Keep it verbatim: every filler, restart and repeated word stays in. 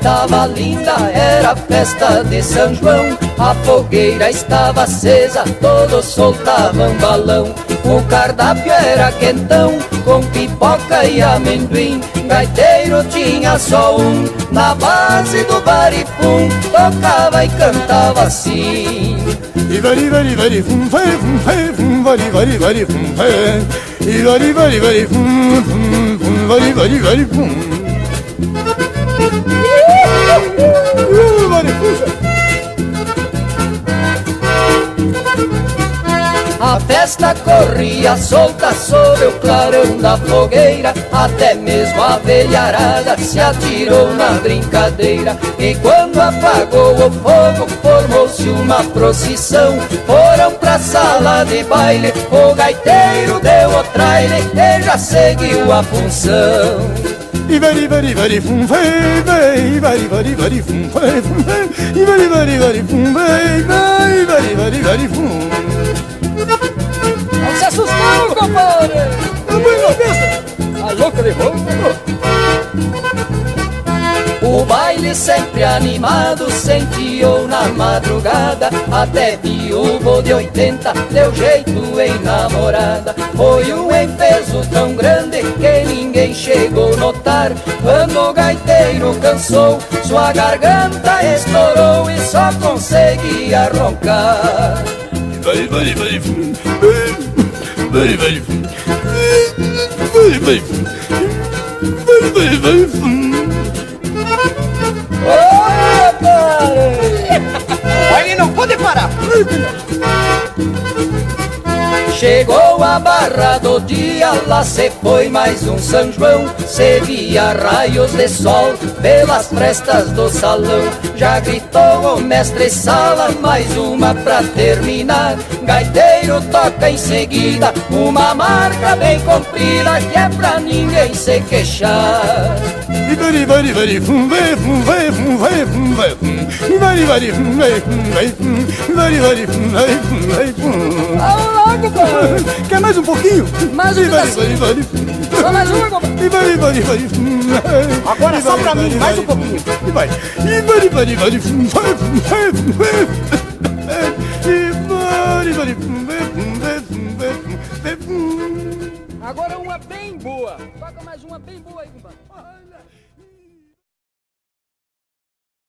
estava linda, era a festa de São João. A fogueira estava acesa, todos soltavam balão. O cardápio era quentão, com pipoca e amendoim. Gaiteiro tinha só um, na base do baripum, tocava e cantava assim. E vari vari vari fum fai fum fai fum vari vari vari fum fai. E vari vari vari fum fum fum vari vari vari fum. Uh, vari puxa. A festa corria solta sobre o clarão da fogueira, até mesmo a velharada se atirou na brincadeira. E quando apagou o fogo, formou-se uma procissão. Foram pra sala de baile, o gaiteiro deu o traile e já seguiu a função. E vari vari vari fum fai vai, vari vari vari fum fai fum fai. E vari vari vari fum vai vai, vari vari vari fum. Não se assustou, compadre! É uma cabeça! A louca de roupa! O baile sempre animado se enfiou na madrugada, até viúvo de oitenta deu jeito em namorada. Foi um enfezo tão grande que ninguém chegou a notar. Quando o gaiteiro cansou, sua garganta estourou e só conseguia roncar. Vai, vai, vai, vai, vai, vai, vai, vai, vai, vai, vai. Ô, pai! Aí não pode parar. Chegou a barra do dia, lá se foi mais um São João. Se via raios de sol pelas frestas do salão. Já gritou o mestre Sala, mais uma pra terminar. Gaiteiro toca em seguida uma marca bem comprida, que é pra ninguém se queixar. E vari vari vari fum vai fum vai fum vai fum vai fum. E vari vari fum vai fum vai fum. E vari vari fum vai fum vai fum. Ao logo, pai! Quer mais um pouquinho? Mais um e vari vari pedacinho. vari. Só mais uma, compadre! E vari vari vari fum. Agora só pra mim, mais um pouquinho. E vai. E vari vari vari fum vai fum vai fum.